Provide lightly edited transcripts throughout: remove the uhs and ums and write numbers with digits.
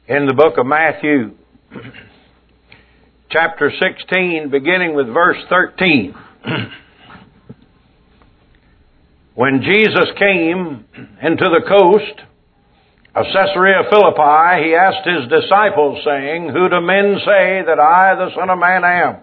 in the book of Matthew, chapter 16, beginning with verse 13. When Jesus came into the coast of Caesarea Philippi, he asked his disciples, saying, "Who do men say that I, the Son of Man, am?"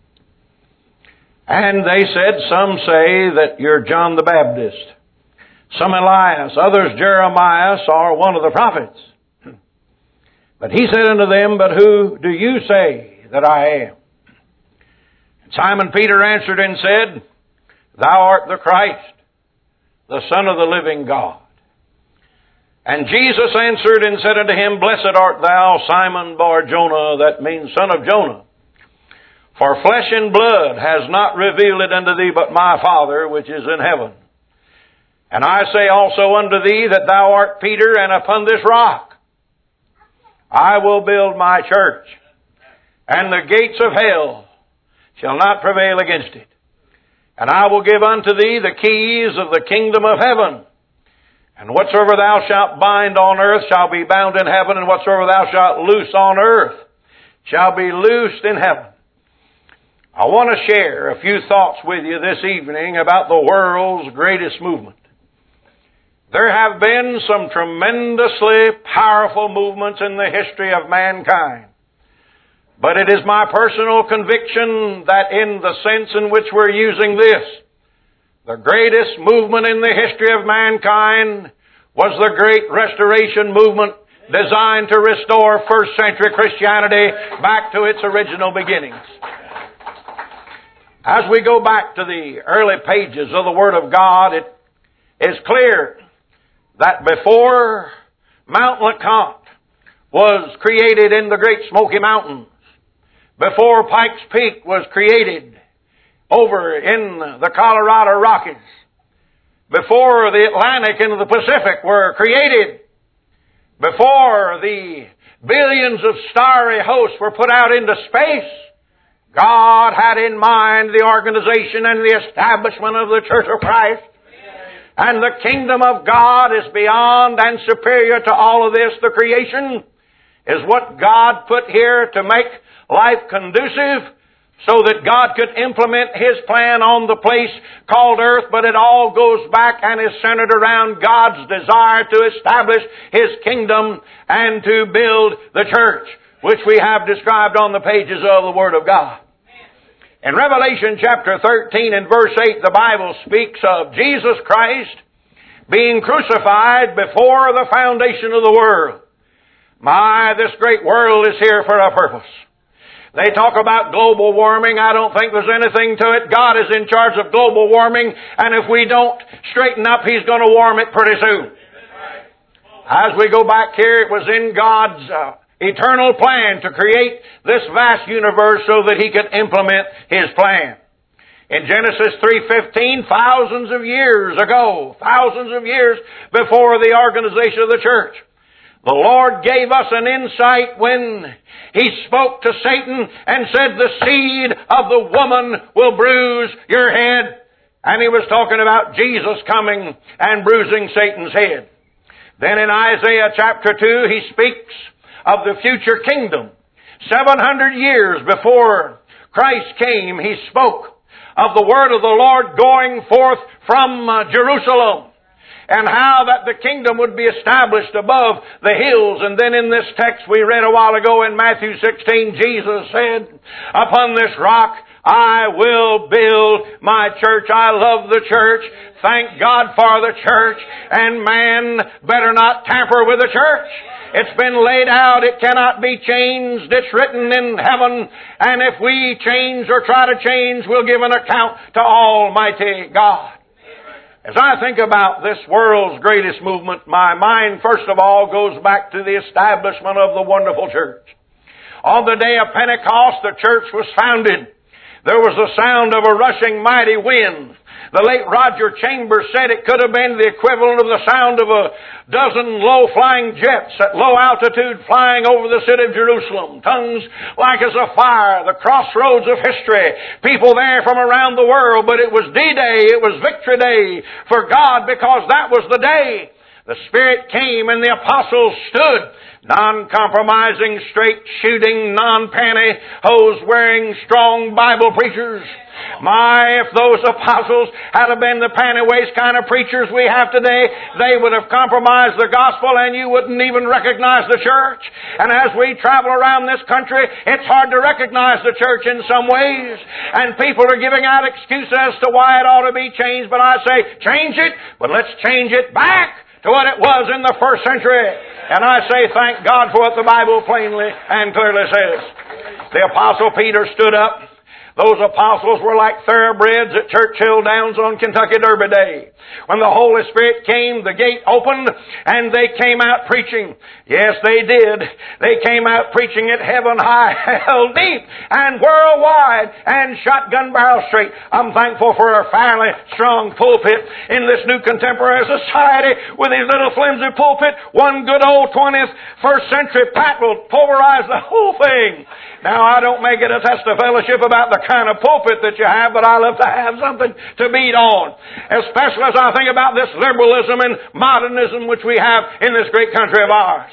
And they said, "Some say that you're John the Baptist, some Elias, others Jeremiah, or one of the prophets." But he said unto them, "But who do you say that I am?" And Simon Peter answered and said, "Thou art the Christ, the Son of the living God." And Jesus answered and said unto him, "Blessed art thou, Simon Bar-Jonah," that means son of Jonah. "For flesh and blood has not revealed it unto thee, but my Father which is in heaven. And I say also unto thee that thou art Peter, and upon this rock I will build my church, and the gates of hell shall not prevail against it. And I will give unto thee the keys of the kingdom of heaven. And whatsoever thou shalt bind on earth shall be bound in heaven, and whatsoever thou shalt loose on earth shall be loosed in heaven." I want to share a few thoughts with you this evening about the world's greatest movement. There have been some tremendously powerful movements in the history of mankind. But it is my personal conviction that in the sense in which we're using this, the greatest movement in the history of mankind was the Great Restoration Movement, designed to restore first century Christianity back to its original beginnings. As we go back to the early pages of the Word of God, it is clear that before Mount LeConte was created in the Great Smoky Mountains, before Pikes Peak was created over in the Colorado Rockies, before the Atlantic and the Pacific were created, before the billions of starry hosts were put out into space, God had in mind the organization and the establishment of the Church of Christ. And the kingdom of God is beyond and superior to all of this. The creation is what God put here to make life conducive so that God could implement His plan on the place called earth, but it all goes back and is centered around God's desire to establish His kingdom and to build the church, which we have described on the pages of the Word of God. In Revelation chapter 13 and verse 8, the Bible speaks of Jesus Christ being crucified before the foundation of the world. My, this great world is here for a purpose. They talk about global warming. I don't think there's anything to it. God is in charge of global warming, and if we don't straighten up, He's going to warm it pretty soon. As we go back here, it was in God's eternal plan to create this vast universe so that He could implement His plan. In Genesis 3:15, thousands of years ago, thousands of years before the organization of the church, the Lord gave us an insight when He spoke to Satan and said, "The seed of the woman will bruise your head." And He was talking about Jesus coming and bruising Satan's head. Then in Isaiah chapter 2, He speaks of the future kingdom. 700 years before Christ came, He spoke of the word of the Lord going forth from Jerusalem, and how that the kingdom would be established above the hills. And then in this text we read a while ago in Matthew 16, Jesus said, "Upon this rock I will build my church." I love the church. Thank God for the church. And man better not tamper with the church. It's been laid out. It cannot be changed. It's written in heaven. And if we change or try to change, we'll give an account to Almighty God. As I think about this world's greatest movement, my mind first of all goes back to the establishment of the wonderful church. On the day of Pentecost, the church was founded. There was the sound of a rushing mighty wind. The late Roger Chambers said it could have been the equivalent of the sound of a dozen low-flying jets at low altitude flying over the city of Jerusalem. Tongues like as a fire, the crossroads of history. People there from around the world, but it was D-Day, it was Victory Day for God, because that was the day the Spirit came and the apostles stood, non-compromising, straight-shooting, non-pantyhose-wearing, strong Bible preachers. My, if those apostles had been the panty-waist kind of preachers we have today, they would have compromised the gospel and you wouldn't even recognize the church. And as we travel around this country, it's hard to recognize the church in some ways. And people are giving out excuses as to why it ought to be changed. But I say, change it, but let's change it back to what it was in the first century. And I say, thank God for what the Bible plainly and clearly says. The Apostle Peter stood up. Those apostles were like thoroughbreds at Churchill Downs on Kentucky Derby Day. When the Holy Spirit came, the gate opened, and they came out preaching. Yes, they did. They came out preaching at heaven high, hell deep, and worldwide, and shotgun barrel straight. I'm thankful for a fairly strong pulpit in this new contemporary society with these little flimsy pulpit. One good old 21st century pat will pulverize the whole thing. Now, I don't make it a test of fellowship about the kind of pulpit that you have, but I love to have something to beat on. Especially as I think about this liberalism and modernism which we have in this great country of ours.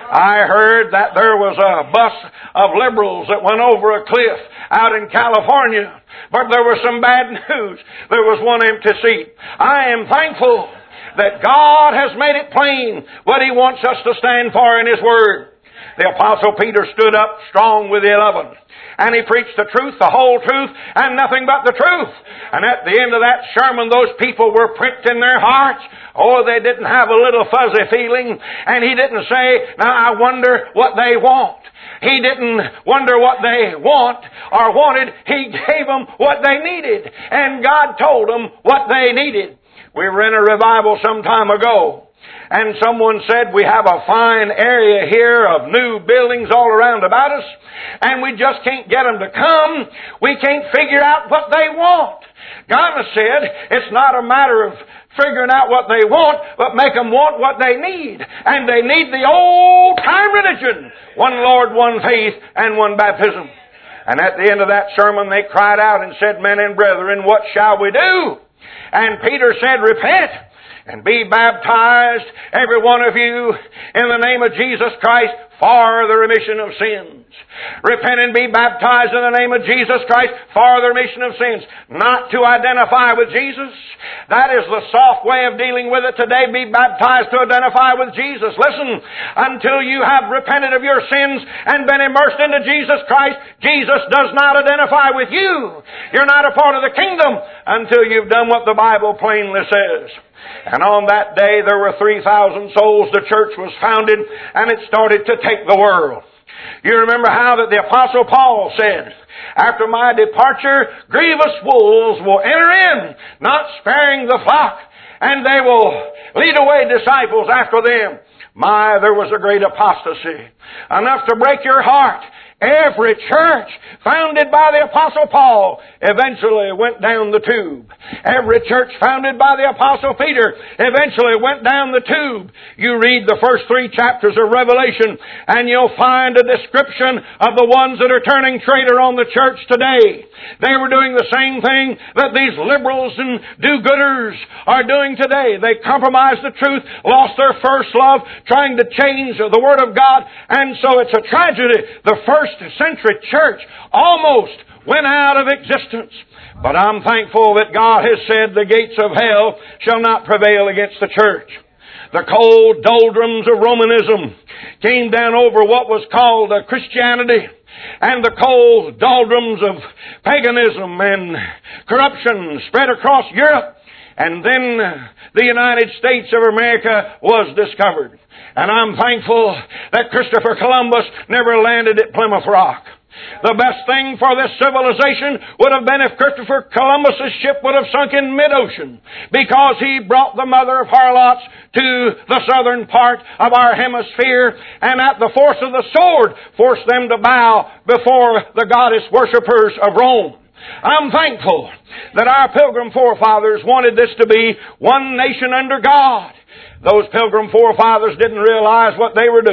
I heard that there was a bus of liberals that went over a cliff out in California, but there was some bad news. There was one empty seat. I am thankful that God has made it plain what He wants us to stand for in His Word. The Apostle Peter stood up strong with the 11. And he preached the truth, the whole truth, and nothing but the truth. And at the end of that sermon, those people were pricked in their hearts. Oh, they didn't have a little fuzzy feeling. And he didn't say, now I wonder what they want. He didn't wonder what they want or wanted. He gave them what they needed. And God told them what they needed. We were in a revival some time ago. And someone said, we have a fine area here of new buildings all around about us, and we just can't get them to come. We can't figure out what they want. God said, it's not a matter of figuring out what they want, but make them want what they need. And they need the old-time religion. One Lord, one faith, and one baptism. And at the end of that sermon, they cried out and said, men and brethren, what shall we do? And Peter said, repent and be baptized, every one of you, in the name of Jesus Christ for the remission of sins. Repent and be baptized in the name of Jesus Christ for the remission of sins. Not to identify with Jesus. That is the soft way of dealing with it today. Be baptized to identify with Jesus. Listen, until you have repented of your sins and been immersed into Jesus Christ, Jesus does not identify with you. You're not a part of the kingdom until you've done what the Bible plainly says. And on that day there were 3,000 souls. The church was founded and it started to take the world. You remember how that the Apostle Paul said, after my departure, grievous wolves will enter in, not sparing the flock, and they will lead away disciples after them. My, there was a great apostasy, enough to break your heart. Every church founded by the Apostle Paul eventually went down the tube. Every church founded by the Apostle Peter eventually went down the tube. You read the first 3 chapters of Revelation and you'll find a description of the ones that are turning traitor on the church today. They were doing the same thing that these liberals and do-gooders are doing today. They compromised the truth, lost their first love, trying to change the Word of God, and so it's a tragedy. The first century church almost went out of existence. But I'm thankful that God has said the gates of hell shall not prevail against the church. The cold doldrums of Romanism came down over what was called Christianity, and the cold doldrums of paganism and corruption spread across Europe. And then the United States of America was discovered. And I'm thankful that Christopher Columbus never landed at Plymouth Rock. The best thing for this civilization would have been if Christopher Columbus's ship would have sunk in mid-ocean, because he brought the mother of harlots to the southern part of our hemisphere, and at the force of the sword forced them to bow before the goddess worshippers of Rome. I'm thankful that our Pilgrim forefathers wanted this to be one nation under God. Those Pilgrim forefathers didn't realize what they were doing.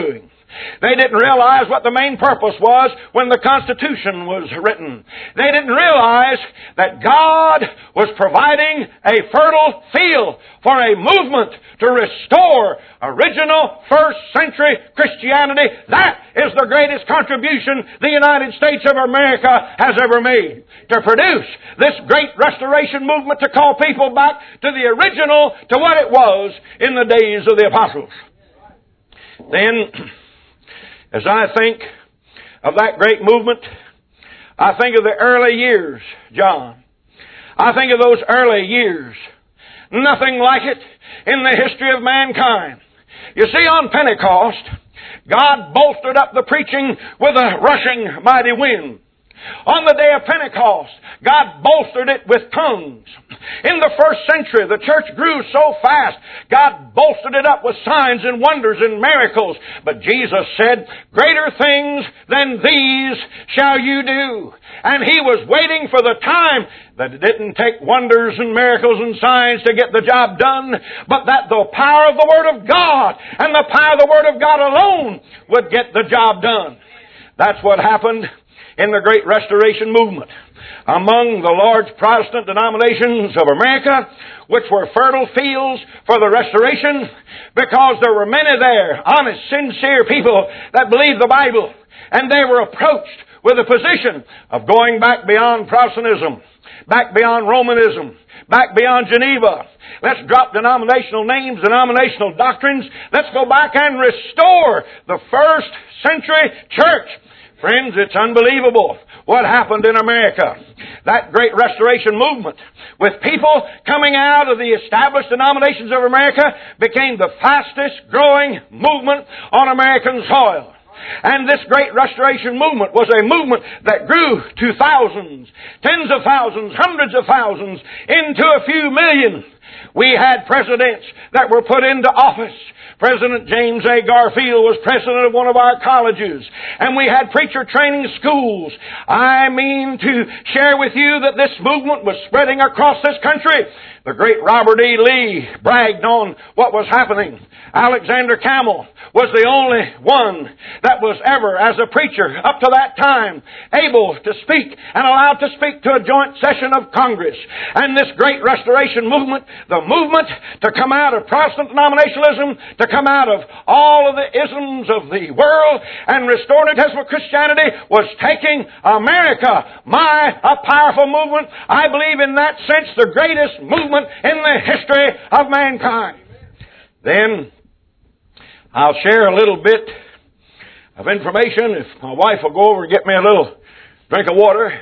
They didn't realize what the main purpose was when the Constitution was written. They didn't realize that God was providing a fertile field for a movement to restore original first century Christianity. That is the greatest contribution the United States of America has ever made. To produce this great restoration movement to call people back to the original, to what it was in the days of the apostles. Then, as I think of that great movement, I think of the early years, John. I think of those early years. Nothing like it in the history of mankind. You see, on Pentecost, God bolstered up the preaching with a rushing mighty wind. On the day of Pentecost, God bolstered it with tongues. In the first century, the church grew so fast, God bolstered it up with signs and wonders and miracles. But Jesus said, "Greater things than these shall you do." And He was waiting for the time that it didn't take wonders and miracles and signs to get the job done, but that the power of the Word of God and the power of the Word of God alone would get the job done. That's what happened in the Great Restoration Movement. Among the large Protestant denominations of America, which were fertile fields for the restoration, because there were many there, honest, sincere people that believed the Bible, and they were approached with a position of going back beyond Protestantism, back beyond Romanism, back beyond Geneva. Let's drop denominational names, denominational doctrines. Let's go back and restore the first century church. Friends, it's unbelievable what happened in America. That great restoration movement, with people coming out of the established denominations of America, became the fastest growing movement on American soil. And this great restoration movement was a movement that grew to thousands, tens of thousands, hundreds of thousands, into a few million. We had presidents that were put into office. President James A. Garfield was president of one of our colleges. And we had preacher training schools. I mean to share with you that this movement was spreading across this country. The great Robert E. Lee bragged on what was happening. Alexander Campbell was the only one that was ever, as a preacher up to that time, able to speak and allowed to speak to a joint session of Congress. And this great restoration movement, the movement to come out of Protestant denominationalism, to come out of all of the isms of the world and restore New Testament Christianity, was taking America, a powerful movement, I believe in that sense the greatest movement in the history of mankind. Then I'll share a little bit of information. If my wife will go over and get me a little drink of water.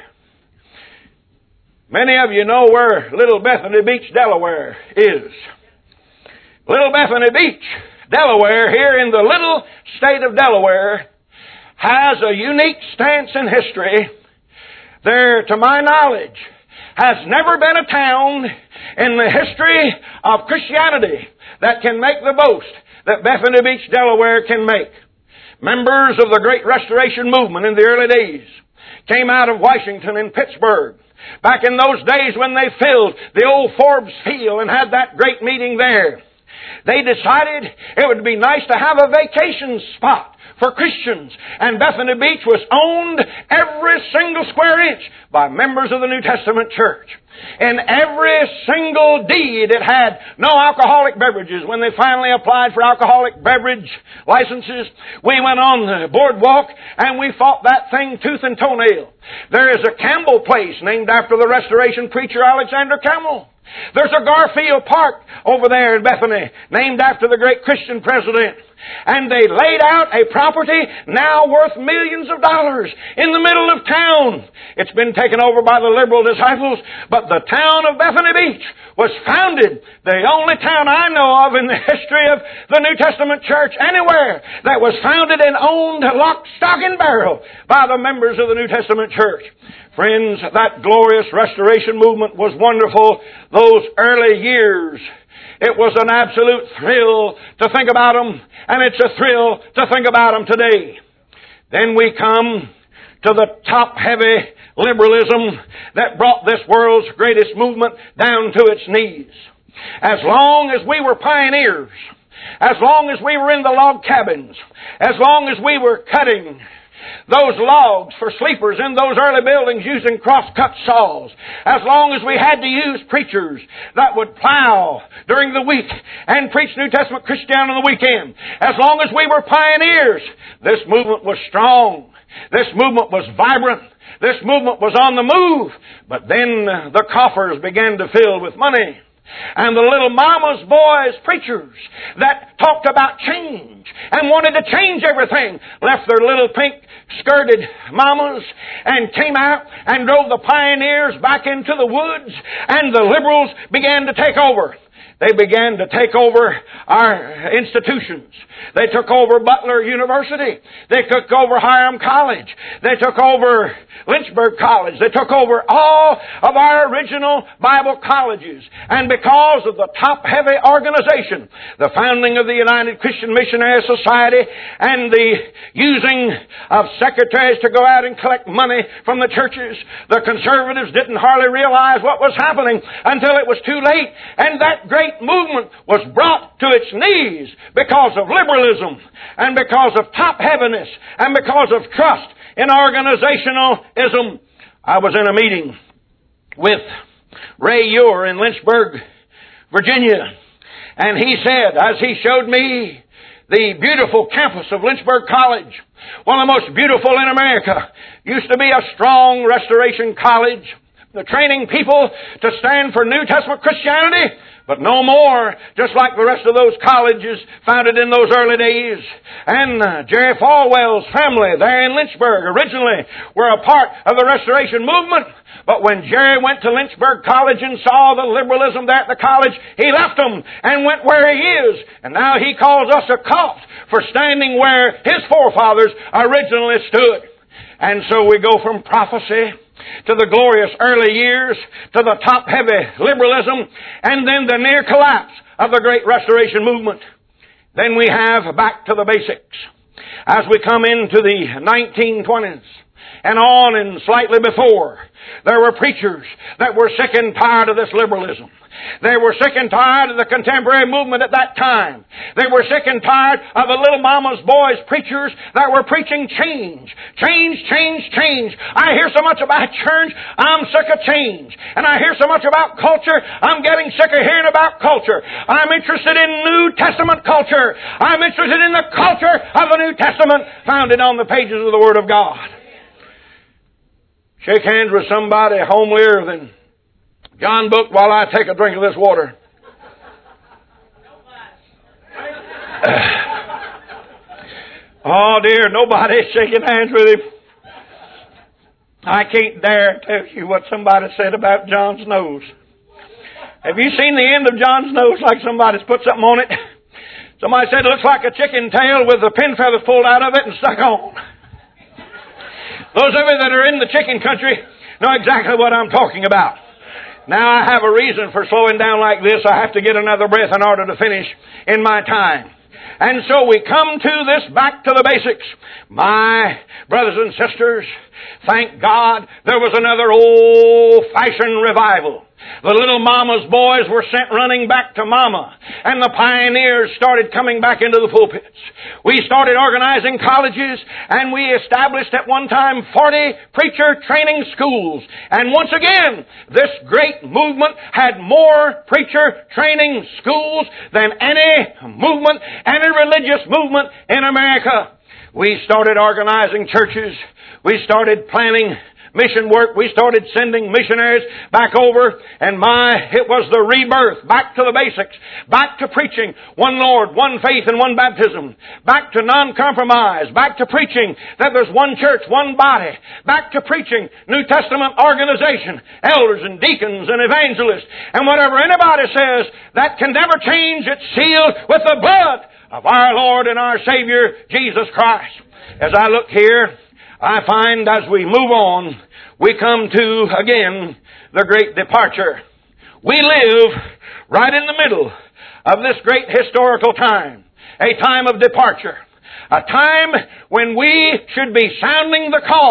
Many of you know where Little Bethany Beach, Delaware is. Little Bethany Beach, Delaware, here in the little state of Delaware, has a unique stance in history. There, to my knowledge, has never been a town in the history of Christianity that can make the boast that Bethany Beach, Delaware can make. Members of the Great Restoration Movement in the early days came out of Washington and Pittsburgh. Back in those days when they filled the old Forbes Field and had that great meeting there, they decided it would be nice to have a vacation spot for Christians. And Bethany Beach was owned every single square inch by members of the New Testament church. In every single deed it had no alcoholic beverages. When they finally applied for alcoholic beverage licenses, we went on the boardwalk and we fought that thing tooth and toenail. There is a Campbell Place named after the Restoration preacher Alexander Campbell. There's a Garfield Park over there in Bethany named after the great Christian president. And they laid out a property now worth millions of dollars in the middle of town. It's been taken over by the liberal disciples, but the town of Bethany Beach was founded, the only town I know of in the history of the New Testament church anywhere, that was founded and owned lock, stock, and barrel by the members of the New Testament church. Friends, that glorious restoration movement was wonderful. Those early years, it was an absolute thrill to think about them, and it's a thrill to think about them today. Then we come to the top-heavy liberalism that brought this world's greatest movement down to its knees. As long as we were pioneers, as long as we were in the log cabins, as long as we were cutting those logs for sleepers in those early buildings using cross-cut saws, as long as we had to use preachers that would plow during the week and preach New Testament Christianity on the weekend, as long as we were pioneers, this movement was strong. This movement was vibrant. This movement was on the move. But then the coffers began to fill with money. And the little mama's boys preachers that talked about change and wanted to change everything left their little pink skirted mamas and came out and drove the pioneers back into the woods, and the liberals began to take over. They began to take over our institutions. They took over Butler University. They took over Hiram College. They took over Lynchburg College. They took over all of our original Bible colleges. And because of the top-heavy organization, the founding of the United Christian Missionary Society and the using of secretaries to go out and collect money from the churches, the conservatives didn't hardly realize what was happening until it was too late. And that great movement was brought to its knees because of liberalism and because of top-heaviness and because of trust in organizationalism. I was in a meeting with Ray Eure in Lynchburg, Virginia, and he said, as he showed me the beautiful campus of Lynchburg College, one of the most beautiful in America, used to be a strong Restoration college, the training people to stand for New Testament Christianity, but no more, just like the rest of those colleges founded in those early days. And Jerry Falwell's family there in Lynchburg originally were a part of the Restoration movement. But when Jerry went to Lynchburg College and saw the liberalism there at the college, he left them and went where he is. And now he calls us a cult for standing where his forefathers originally stood. And so we go from prophecy to the glorious early years, to the top-heavy liberalism, and then the near collapse of the Great Restoration movement. Then we have back to the basics. As we come into the 1920s and on and slightly before, there were preachers that were sick and tired of this liberalism. They were sick and tired of the contemporary movement at that time. They were sick and tired of the little mama's boys preachers that were preaching change. Change, change, change. I hear so much about change, I'm sick of change. And I hear so much about culture, I'm getting sick of hearing about culture. I'm interested in New Testament culture. I'm interested in the culture of the New Testament founded on the pages of the Word of God. Shake hands with somebody homelier than John Book while I take a drink of this water. Oh dear, nobody's shaking hands with him. I can't dare tell you what somebody said about John's nose. Have you seen the end of John's nose like somebody's put something on it? Somebody said it looks like a chicken tail with the pin feathers pulled out of it and stuck on. Those of you that are in the chicken country know exactly what I'm talking about. Now I have a reason for slowing down like this. I have to get another breath in order to finish in my time. And so we come to this back to the basics. My brothers and sisters, thank God there was another old-fashioned revival. The little mama's boys were sent running back to mama, and the pioneers started coming back into the pulpits. We started organizing colleges, and we established at one time 40 preacher training schools. And once again, this great movement had more preacher training schools than any movement, any religious movement in America. We started organizing churches. We started planning mission work. We started sending missionaries back over, and it was the rebirth, back to the basics, back to preaching one Lord, one faith, and one baptism, back to non-compromise, back to preaching that there's one church, one body, back to preaching New Testament organization, elders and deacons and evangelists, and whatever anybody says, that can never change. It's sealed with the blood of our Lord and our Savior, Jesus Christ. As I look here, I find as we move on, we come to, again, the great departure. We live right in the middle of this great historical time, a time of departure, a time when we should be sounding the call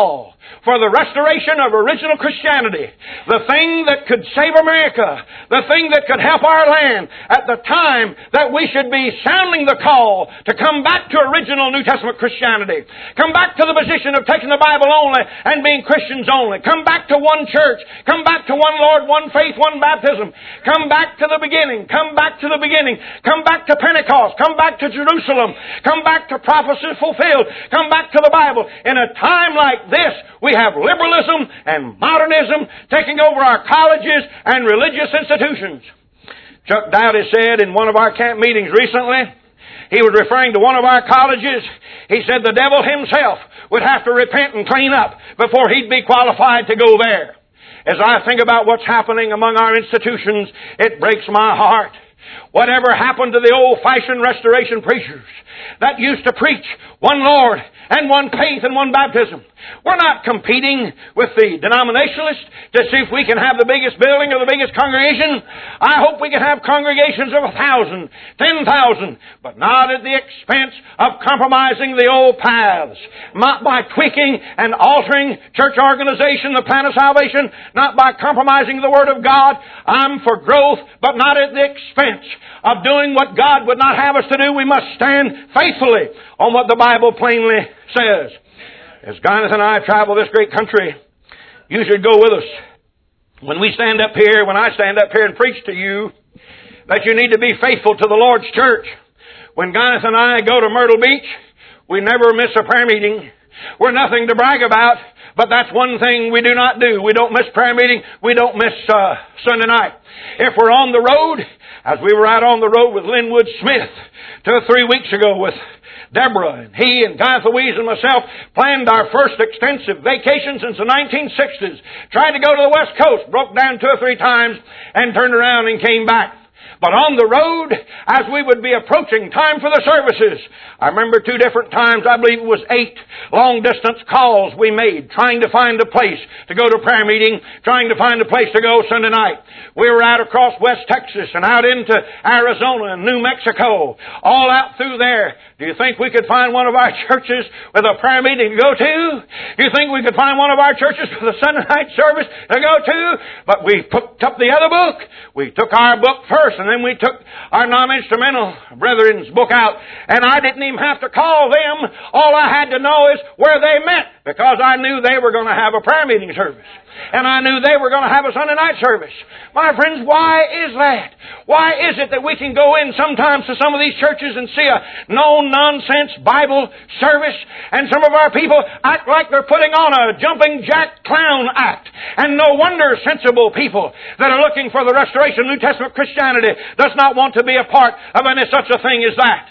for the restoration of original Christianity, the thing that could save America, the thing that could help our land, at the time that we should be sounding the call to come back to original New Testament Christianity. Come back to the position of taking the Bible only and being Christians only. Come back to one church. Come back to one Lord, one faith, one baptism. Come back to the beginning. Come back to the beginning. Come back to Pentecost. Come back to Jerusalem. Come back to prophecy fulfilled. Come back to the Bible. In a time like this, we have liberalism and modernism taking over our colleges and religious institutions. Chuck Dowdy said in one of our camp meetings recently, he was referring to one of our colleges, he said the devil himself would have to repent and clean up before he'd be qualified to go there. As I think about what's happening among our institutions, it breaks my heart. Whatever happened to the old-fashioned restoration preachers that used to preach one Lord and one faith and one baptism? We're not competing with the denominationalists to see if we can have the biggest building or the biggest congregation. I hope we can have congregations of 1,000, 10,000, but not at the expense of compromising the old paths. Not by tweaking and altering church organization, the plan of salvation, not by compromising the Word of God. I'm for growth, but not at the expense of doing what God would not have us to do. We must stand faithfully on what the Bible plainly says. As Guinness and I travel this great country, you should go with us. When I stand up here and preach to you, that you need to be faithful to the Lord's church. When Guinness and I go to Myrtle Beach, we never miss a prayer meeting. We're nothing to brag about, but that's one thing we do not do. We don't miss prayer meeting. We don't miss Sunday night. If we're on the road, as we were out on the road with Linwood Smith 2 or 3 weeks ago with Deborah, and he and Guy Louise and myself planned our first extensive vacation since the 1960s. Tried to go to the West Coast, broke down 2 or 3 times, and turned around and came back. But on the road, as we would be approaching time for the services, I remember 2 different times, I believe it was 8 long-distance calls we made, trying to find a place to go to prayer meeting, trying to find a place to go Sunday night. We were out across West Texas and out into Arizona and New Mexico, all out through there. Do you think we could find one of our churches with a prayer meeting to go to? Do you think we could find one of our churches with a Sunday night service to go to? But we picked up the other book. We took our book first, and then we took our non-instrumental brethren's book out, and I didn't even have to call them. All I had to know is where they met, because I knew they were going to have a prayer meeting service. And I knew they were going to have a Sunday night service. My friends, why is that? Why is it that we can go in sometimes to some of these churches and see a no-nonsense Bible service, and some of our people act like they're putting on a jumping jack clown act? And no wonder sensible people that are looking for the restoration of New Testament Christianity does not want to be a part of any such a thing as that.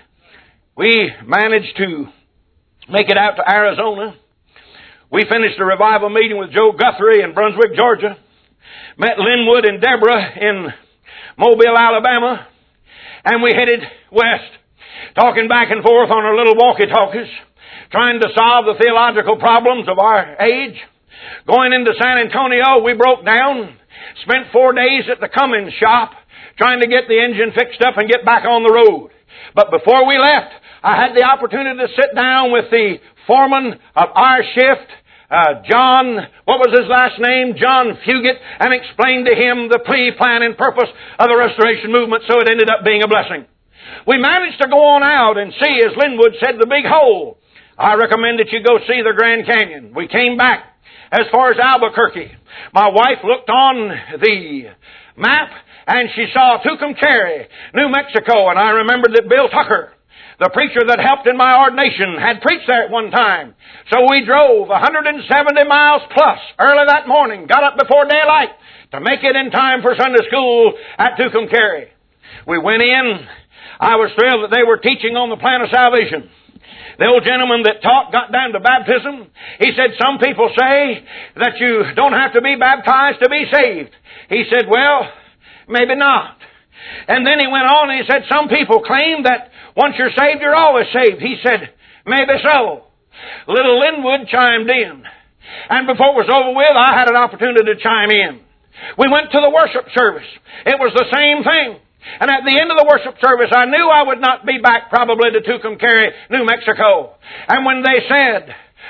We managed to make it out to Arizona. We finished a revival meeting with Joe Guthrie in Brunswick, Georgia. Met Linwood and Deborah in Mobile, Alabama. And we headed west, talking back and forth on our little walkie-talkies, trying to solve the theological problems of our age. Going into San Antonio, we broke down, spent 4 days at the Cummins shop, trying to get the engine fixed up and get back on the road. But before we left, I had the opportunity to sit down with the foreman of our shift, John, what was his last name? John Fugit, and explained to him the plea, plan, and purpose of the restoration movement, so it ended up being a blessing. We managed to go on out and see, as Linwood said, the big hole. I recommend that you go see the Grand Canyon. We came back as far as Albuquerque. My wife looked on the map and she saw Tucumcari, New Mexico, and I remembered that Bill Tucker, the preacher that helped in my ordination, had preached there at one time. So we drove 170 miles plus early that morning, got up before daylight to make it in time for Sunday school at Tucumcari. We went in. I was thrilled that they were teaching on the plan of salvation. The old gentleman that taught got down to baptism. He said, some people say that you don't have to be baptized to be saved. He said, well, maybe not. And then he went on and he said, some people claim that once you're saved, you're always saved. He said, maybe so. Little Linwood chimed in. And before it was over with, I had an opportunity to chime in. We went to the worship service. It was the same thing. And at the end of the worship service, I knew I would not be back probably to Tucumcari, New Mexico. And when they said,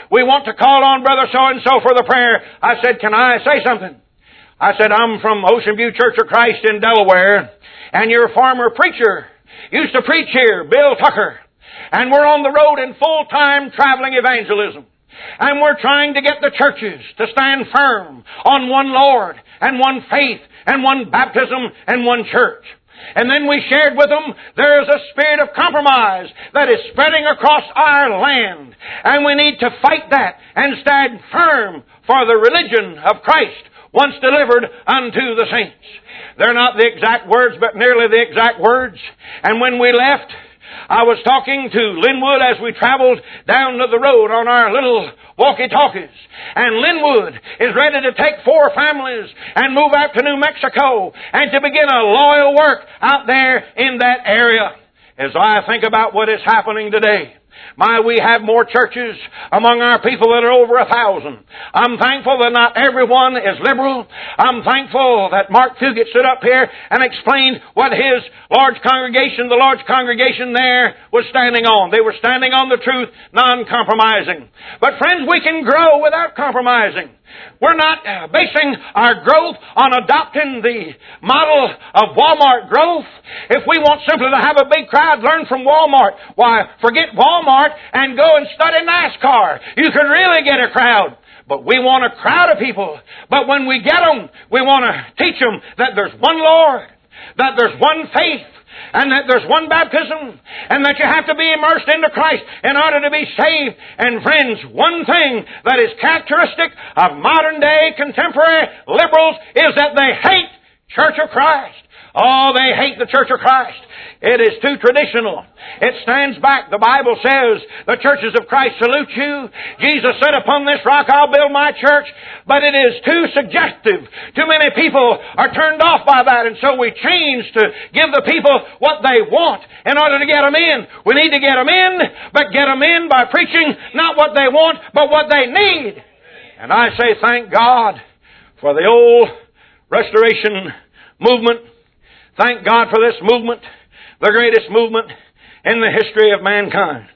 We want to call on Brother so-and-so for the prayer. I said, can I say something? I said, I'm from Ocean View Church of Christ in Delaware, and your former preacher used to preach here, Bill Tucker. And we're on the road in full-time traveling evangelism. And we're trying to get the churches to stand firm on one Lord and one faith and one baptism and one church. And then we shared with them there is a spirit of compromise that is spreading across our land. And we need to fight that and stand firm for the religion of Christ once delivered unto the saints. They're not the exact words, but nearly the exact words. And when we left, I was talking to Linwood as we traveled down to the road on our little walkie-talkies. And Linwood is ready to take 4 families and move out to New Mexico and to begin a loyal work out there in that area. As I think about what is happening today, we have more churches among our people that are over 1,000. I'm thankful that not everyone is liberal. I'm thankful that Mark Fugit stood up here and explained what his large congregation, the large congregation there, was standing on. They were standing on the truth, non-compromising. But friends, we can grow without compromising. We're not basing our growth on adopting the model of Walmart growth. If we want simply to have a big crowd, learn from Walmart. Why, forget Walmart and go and study NASCAR. You could really get a crowd. But we want a crowd of people. But when we get them, we want to teach them that there's one Lord, that there's one faith, and that there's one baptism, and that you have to be immersed into Christ in order to be saved. And friends, one thing that is characteristic of modern day contemporary liberals is that they hate Church of Christ. Oh, they hate the Church of Christ. It is too traditional. It stands back. The Bible says, the churches of Christ salute you. Jesus said, upon this rock I'll build my church. But it is too suggestive. Too many people are turned off by that. And so we change to give the people what they want in order to get them in. We need to get them in, but get them in by preaching not what they want, but what they need. And I say thank God for the old restoration movement. Thank God for this movement, the greatest movement in the history of mankind.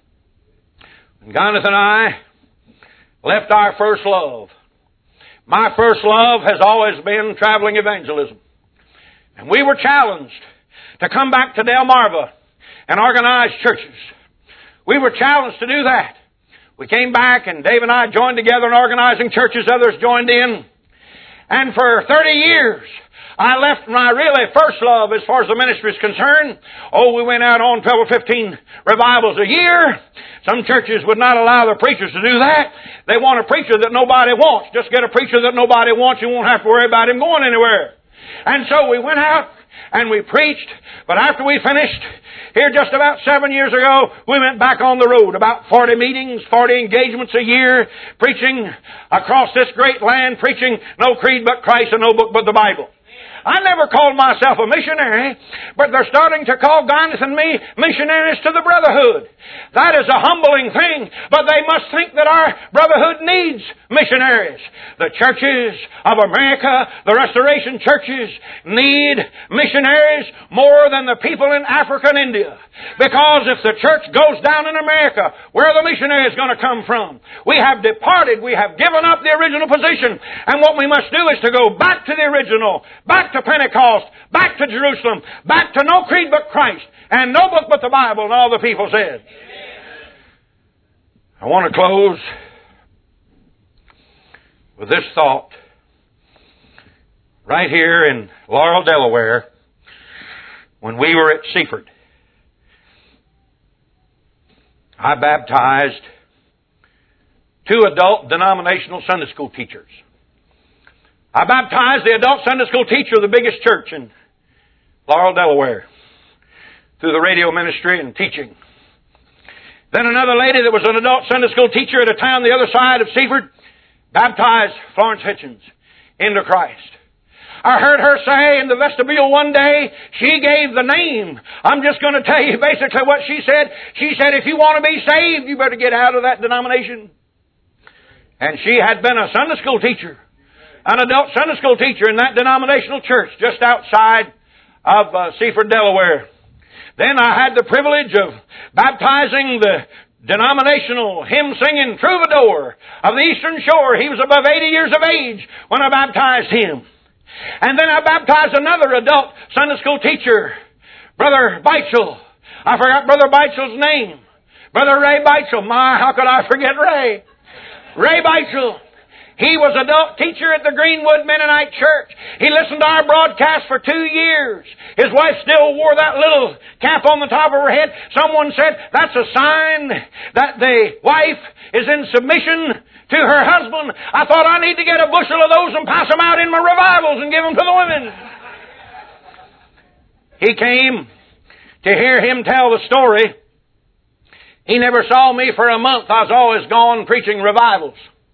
When Gwyneth and I left our first love, my first love has always been traveling evangelism. And we were challenged to come back to Delmarva and organize churches. We were challenged to do that. We came back and Dave and I joined together in organizing churches. Others joined in. And for 30 years, I left my really first love as far as the ministry is concerned. Oh, we went out on 12 or 15 revivals a year. Some churches would not allow their preachers to do that. They want a preacher that nobody wants. Just get a preacher that nobody wants. You won't have to worry about him going anywhere. And so we went out and we preached. But after we finished, here just about 7 years ago, we went back on the road. About 40 meetings, 40 engagements a year, preaching across this great land, preaching no creed but Christ and no book but the Bible. I never called myself a missionary, but they're starting to call Gwyneth and me missionaries to the brotherhood. That is a humbling thing, but they must think that our brotherhood needs missionaries. The churches of America, the restoration churches, need missionaries more than the people in Africa and India. Because if the church goes down in America, where are the missionaries going to come from? We have departed. We have given up the original position. And what we must do is to go back to the original, back to Pentecost, back to Jerusalem, back to no creed but Christ, and no book but the Bible, and all the people said. I want to close with this thought. Right here in Laurel, Delaware, when we were at Seaford, I baptized 2 adult denominational Sunday school teachers. I baptized the adult Sunday school teacher of the biggest church in Laurel, Delaware, through the radio ministry and teaching. Then another lady that was an adult Sunday school teacher at a town the other side of Seaford baptized Florence Hitchens into Christ. I heard her say in the vestibule one day, she gave the name. I'm just going to tell you basically what she said. She said, if you want to be saved, you better get out of that denomination. And she had been a Sunday school teacher, an adult Sunday school teacher in that denominational church just outside of Seaford, Delaware. Then I had the privilege of baptizing the denominational hymn-singing troubadour of the Eastern Shore. He was above 80 years of age when I baptized him. And then I baptized another adult Sunday school teacher, Brother Beitzel. I forgot Brother Beitzel's name. Brother Ray Beitzel. My, how could I forget Ray? Ray Beitzel. He was adult teacher at the Greenwood Mennonite Church. He listened to our broadcast for 2 years. His wife still wore that little cap on the top of her head. Someone said that's a sign that the wife is in submission to her husband. I thought I need to get a bushel of those and pass them out in my revivals and give them to the women. He came to hear him tell the story. He never saw me for a month. I was always gone preaching revivals.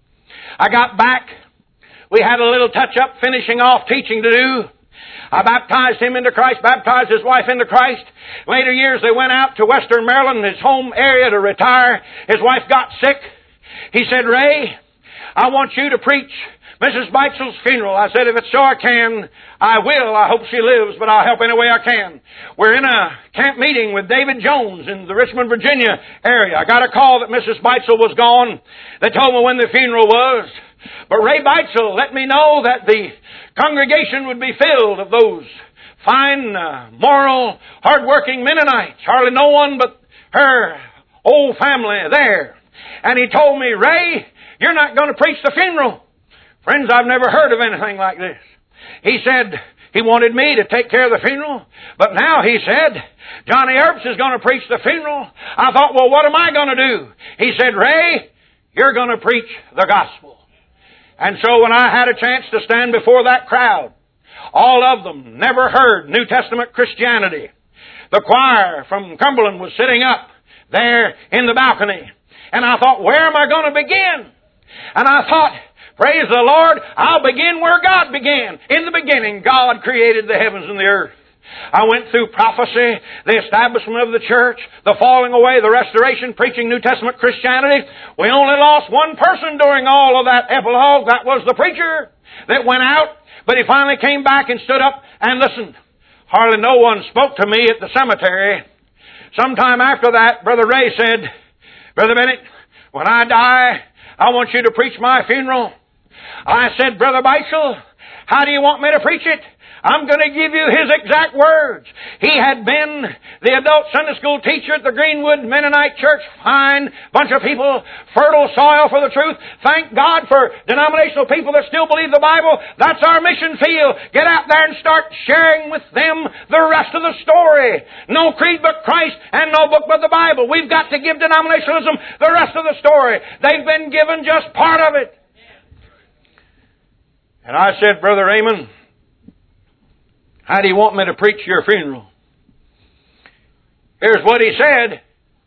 I got back. We had a little touch-up finishing off teaching to do. I baptized him into Christ, baptized his wife into Christ. Later years they went out to Western Maryland, his home area, to retire. His wife got sick. He said, Ray, I want you to preach Mrs. Beitzel's funeral. I said, if it's so I can, I will. I hope she lives, but I'll help any way I can. We're in a camp meeting with David Jones in the Richmond, Virginia area. I got a call that Mrs. Beitzel was gone. They told me when the funeral was. But Ray Beitzel let me know that the congregation would be filled of those fine, moral, hard-working Mennonites. Hardly no one but her old family there. And he told me, Ray, you're not going to preach the funeral. Friends, I've never heard of anything like this. He said he wanted me to take care of the funeral, but now he said, Johnny Earps is going to preach the funeral. I thought, well, what am I going to do? He said, Ray, you're going to preach the gospel. And so when I had a chance to stand before that crowd, all of them never heard New Testament Christianity. The choir from Cumberland was sitting up there in the balcony. And I thought, where am I going to begin? And I thought, praise the Lord, I'll begin where God began. In the beginning, God created the heavens and the earth. I went through prophecy, the establishment of the church, the falling away, the restoration, preaching New Testament Christianity. We only lost one person during all of that epilogue. That was the preacher that went out. But he finally came back and stood up and listened. Hardly no one spoke to me at the cemetery. Sometime after that, Brother Ray said, Brother Bennett, when I die, I want you to preach my funeral. I said, Brother Beitzel, how do you want me to preach it? I'm going to give you his exact words. He had been the adult Sunday school teacher at the Greenwood Mennonite Church. Fine bunch of people, fertile soil for the truth. Thank God for denominational people that still believe the Bible. That's our mission field. Get out there and start sharing with them the rest of the story. No creed but Christ and no book but the Bible. We've got to give denominationalism the rest of the story. They've been given just part of it. And I said, Brother Raymond, how do you want me to preach your funeral? Here's what he said.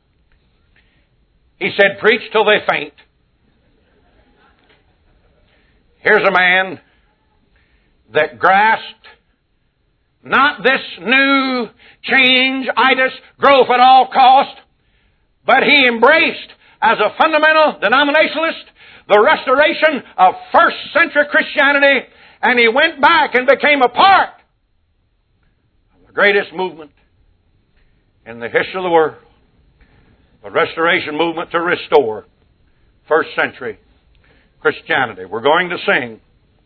He said, preach till they faint. Here's a man that grasped not this new change-itis, growth at all cost, but he embraced as a fundamental denominationalist the restoration of first-century Christianity, and he went back and became a part of the greatest movement in the history of the world, the restoration movement to restore first-century Christianity. We're going to sing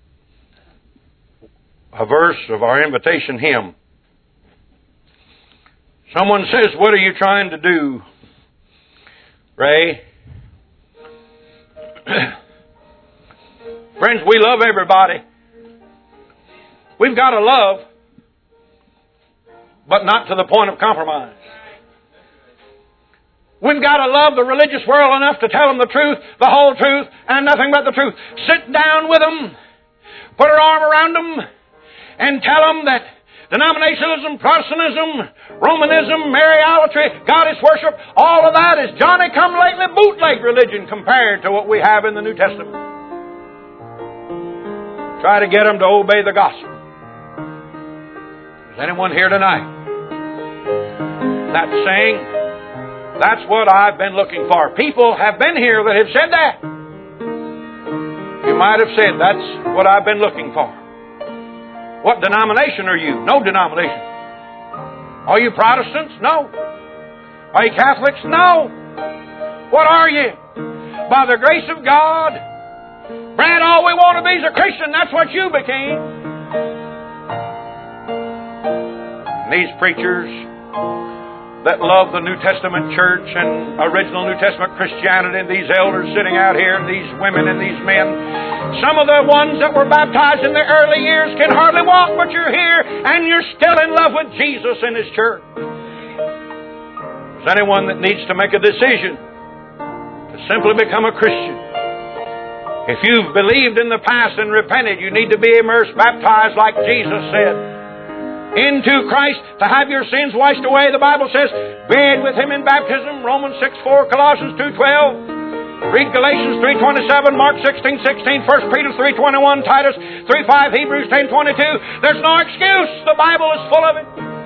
a verse of our invitation hymn. Someone says, what are you trying to do, Ray? Friends, we love everybody. We've got to love, but not to the point of compromise. We've got to love the religious world enough to tell them the truth, the whole truth, and nothing but the truth. Sit down with them, put our arm around them, and tell them that denominationalism, Protestantism, Romanism, Mariolatry, goddess worship, all of that is Johnny-come-lately bootleg religion compared to what we have in the New Testament. Try to get them to obey the gospel. Is anyone here tonight that's saying, that's what I've been looking for? People have been here that have said that. You might have said, that's what I've been looking for. What denomination are you? No denomination. Are you Protestants? No. Are you Catholics? No. What are you? By the grace of God, Brad, all we want to be is a Christian. That's what you became. And these preachers that love the New Testament church and original New Testament Christianity, and these elders sitting out here, and these women and these men, some of the ones that were baptized in the early years can hardly walk, but you're here and you're still in love with Jesus and His church. If there's anyone that needs to make a decision to simply become a Christian, if you've believed in the past and repented, you need to be immersed, baptized like Jesus said, into Christ, to have your sins washed away. The Bible says, buried with Him in baptism, Romans 6:4, Colossians 2:12. Read Galatians 3:27, Mark 16:16, 1 Peter 3:21, Titus 3:5, Hebrews 10:22. There's no excuse. The Bible is full of it.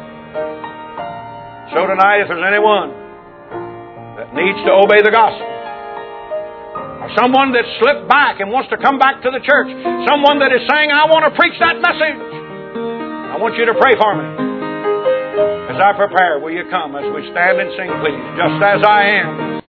So tonight, if there's anyone that needs to obey the gospel, or someone that's slipped back and wants to come back to the church, someone that is saying, I want to preach that message, I want you to pray for me. As I prepare, will you come as we stand and sing, please? Just as I am.